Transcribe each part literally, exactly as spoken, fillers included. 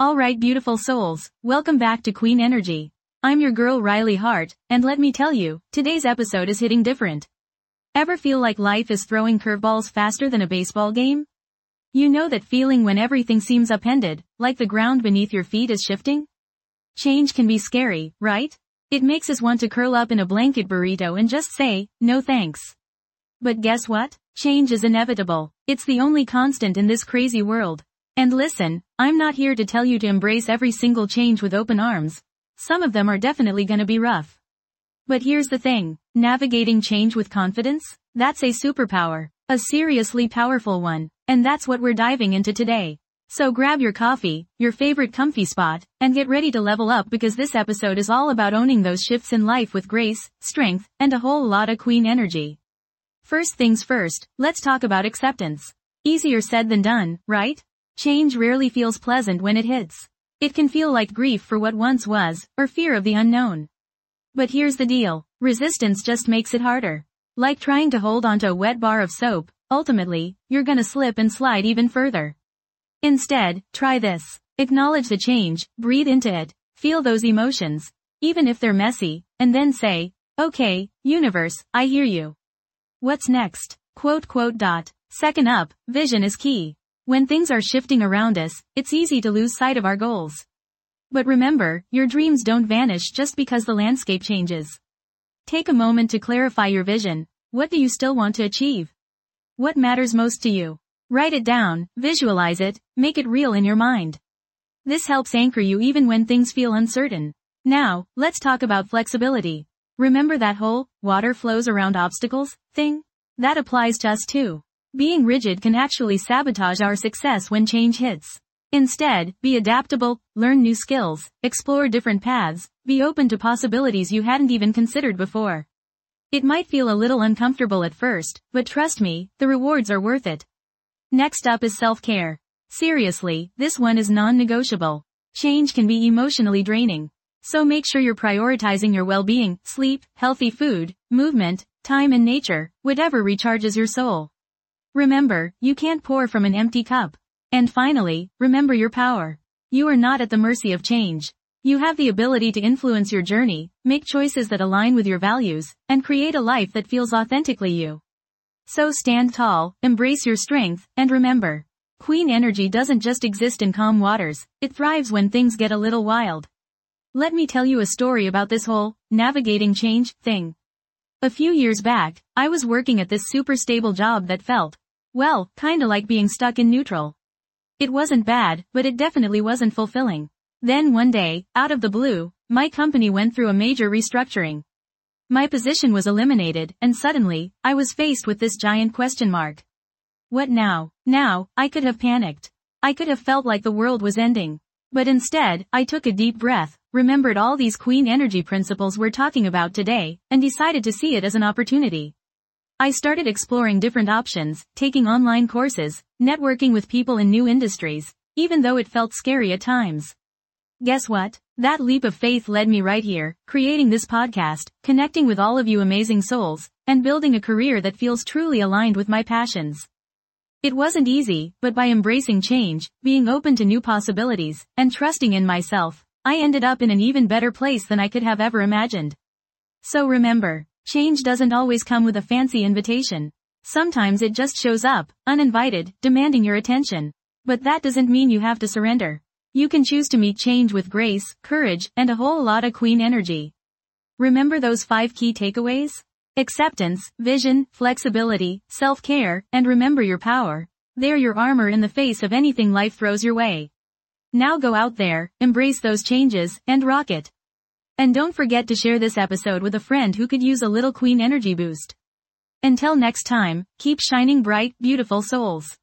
Alright, beautiful souls, welcome back to Queen Energy. I'm your girl Riley Hart, and let me tell you, today's episode is hitting different. Ever feel like life is throwing curveballs faster than a baseball game? You know that feeling when everything seems upended, like the ground beneath your feet is shifting? Change can be scary, right? It makes us want to curl up in a blanket burrito and just say, no thanks. But guess what? Change is inevitable. It's the only constant in this crazy world. And listen, I'm not here to tell you to embrace every single change with open arms. Some of them are definitely gonna be rough. But here's the thing, navigating change with confidence? That's a superpower. A seriously powerful one. And that's what we're diving into today. So grab your coffee, your favorite comfy spot, and get ready to level up because this episode is all about owning those shifts in life with grace, strength, and a whole lot of queen energy. First things first, let's talk about acceptance. Easier said than done, right? Change rarely feels pleasant when it hits. It can feel like grief for what once was, or fear of the unknown. But here's the deal, resistance just makes it harder. Like trying to hold onto a wet bar of soap, ultimately, you're gonna slip and slide even further. Instead, try this. Acknowledge the change, breathe into it, feel those emotions, even if they're messy, and then say, okay, universe, I hear you. What's next? Quote quote dot. Second up, vision is key. When things are shifting around us, it's easy to lose sight of our goals. But remember, your dreams don't vanish just because the landscape changes. Take a moment to clarify your vision. What do you still want to achieve? What matters most to you? Write it down, visualize it, make it real in your mind. This helps anchor you even when things feel uncertain. Now, let's talk about flexibility. Remember that whole, water flows around obstacles, thing? That applies to us too. Being rigid can actually sabotage our success when change hits. Instead, be adaptable, learn new skills, explore different paths, be open to possibilities you hadn't even considered before. It might feel a little uncomfortable at first, but trust me, the rewards are worth it. Next up is self-care. Seriously, this one is non-negotiable. Change can be emotionally draining. So make sure you're prioritizing your well-being, sleep, healthy food, movement, time and nature, whatever recharges your soul. Remember, you can't pour from an empty cup. And finally, remember your power. You are not at the mercy of change. You have the ability to influence your journey, make choices that align with your values, and create a life that feels authentically you. So stand tall, embrace your strength, and remember, Queen Energy doesn't just exist in calm waters, it thrives when things get a little wild. Let me tell you a story about this whole, navigating change, thing. A few years back, I was working at this super stable job that felt, well, kinda like being stuck in neutral. It wasn't bad, but it definitely wasn't fulfilling. Then one day, out of the blue, my company went through a major restructuring. My position was eliminated, and suddenly, I was faced with this giant question mark. What now? Now, I could have panicked. I could have felt like the world was ending. But instead, I took a deep breath, remembered all these Queen Energy principles we're talking about today, and decided to see it as an opportunity. I started exploring different options, taking online courses, networking with people in new industries, even though it felt scary at times. Guess what? That leap of faith led me right here, creating this podcast, connecting with all of you amazing souls, and building a career that feels truly aligned with my passions. It wasn't easy, but by embracing change, being open to new possibilities, and trusting in myself, I ended up in an even better place than I could have ever imagined. So remember, change doesn't always come with a fancy invitation. Sometimes it just shows up, uninvited, demanding your attention. But that doesn't mean you have to surrender. You can choose to meet change with grace, courage, and a whole lot of queen energy. Remember those five key takeaways? Acceptance, vision, flexibility, self-care, and remember your power. They're your armor in the face of anything life throws your way. Now go out there, embrace those changes, and rock it. And don't forget to share this episode with a friend who could use a little queen energy boost. Until next time, keep shining bright, beautiful souls.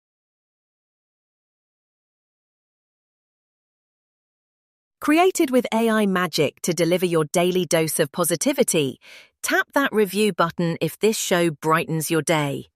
Created with A I magic to deliver your daily dose of positivity, tap that review button if this show brightens your day.